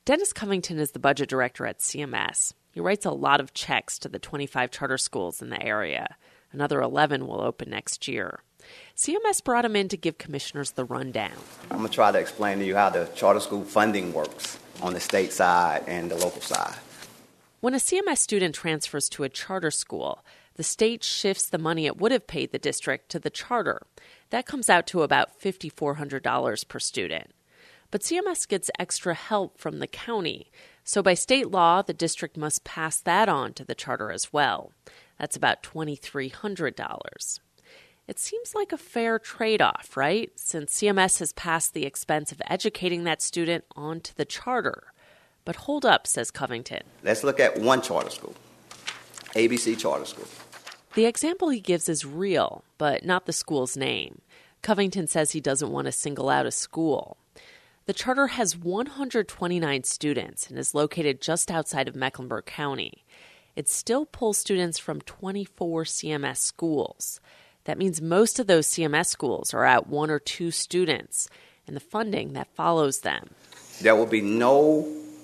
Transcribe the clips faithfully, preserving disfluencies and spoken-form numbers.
Dennis Covington is the budget director at C M S. He writes a lot of checks to the twenty-five charter schools in the area. Another eleven will open next year. C M S brought him in to give commissioners the rundown. I'm going to try to explain to you how the charter school funding works on the state side and the local side. When a C M S student transfers to a charter school, the state shifts the money it would have paid the district to the charter. That comes out to about five thousand four hundred dollars per student. But C M S gets extra help from the county. So by state law, the district must pass that on to the charter as well. That's about two thousand three hundred dollars. It seems like a fair trade-off, right? Since C M S has passed the expense of educating that student on to the charter. But hold up, says Covington. Let's look at one charter school, A B C Charter School. The example he gives is real, but not the school's name. Covington says he doesn't want to single out a school. The charter has one hundred twenty-nine students and is located just outside of Mecklenburg County. It still pulls students from twenty-four C M S schools. That means most of those C M S schools are at one or two students and the funding that follows them. There will be no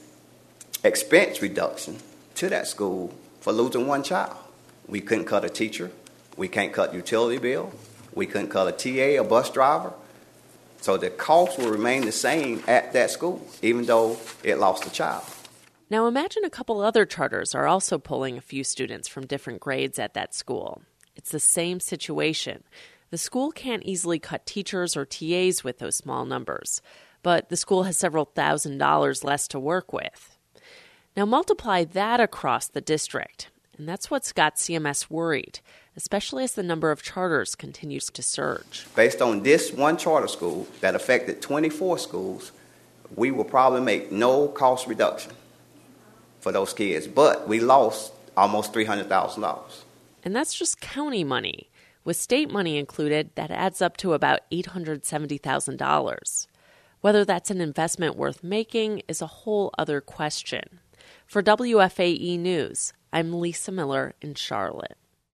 expense reduction to that school for losing one child. We couldn't cut a teacher. We can't cut utility bill. We couldn't cut a T A, a bus driver. So the cost will remain the same at that school, even though it lost a child. Now imagine a couple other charters are also pulling a few students from different grades at that school. It's the same situation. The school can't easily cut teachers or T As with those small numbers, but the school has several thousand dollars less to work with. Now multiply that across the district, and that's what's got C M S worried, especially as the number of charters continues to surge. Based on this one charter school that affected twenty-four schools, we will probably make no cost reduction for those kids, but we lost almost three hundred thousand dollars. And that's just county money. With state money included, that adds up to about eight hundred seventy thousand dollars. Whether that's an investment worth making is a whole other question. For W F A E News, I'm Lisa Miller in Charlotte.